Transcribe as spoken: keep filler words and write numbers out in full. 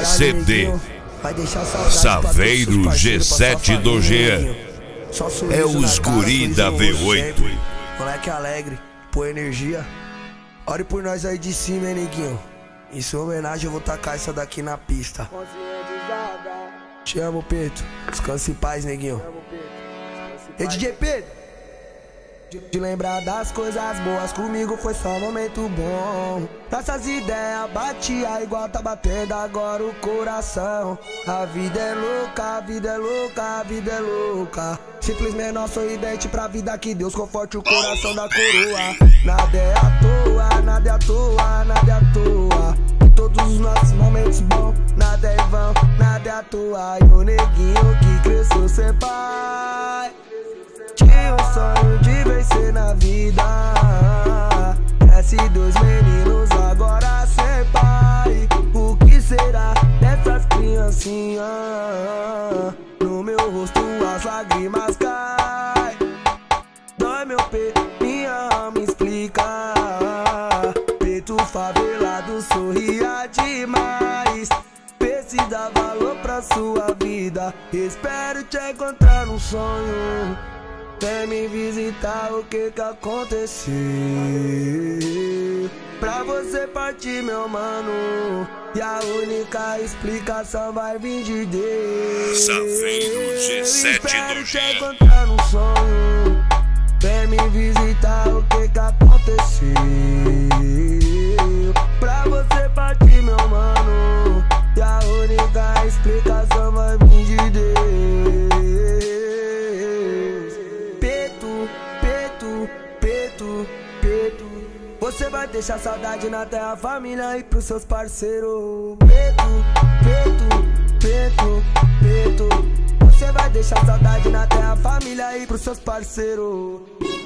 C D Saveiro G sete do Jean. É os guri da V oito. Moleque alegre, pô energia. Ore por nós aí de cima, hein, neguinho. Em sua homenagem eu vou tacar essa daqui na pista. Te amo, Pedro. Descanse em paz, neguinho. E D J Pedro, de lembrar das coisas boas, comigo foi só um momento bom. Nossas ideias batiam igual tá batendo agora o coração. A vida é louca, a vida é louca, a vida é louca. Simplesmente nosso sorridente pra vida que Deus conforte o coração da coroa. Nada é à toa, nada é à toa, nada é à toa. Em todos os nossos momentos bons, nada é vão, nada é à toa. E o neguinho que cresceu sem pai tinha um sonho de vencer na vida. Esses dois meninos agora sem pai. O que será dessas criancinhas? No meu rosto as lágrimas caem. Dói meu peito, minha alma explica. Peito favelado sorria demais. Precisa valor pra sua vida. Espero te encontrar num sonho. Vem me visitar, o que que aconteceu? Pra você partir, meu mano. E a única explicação vai vir de Deus. Saveiro G sete do Espero te Jean. encontrar num sonho. Vem me visitar, o que que aconteceu? Pra você partir, meu mano. E a única explicação vai vir de Deus. Você vai deixar saudade na terra, família e pros seus parceiros. Preto, preto, preto, preto. Você vai deixar saudade na terra, família e pros seus parceiros.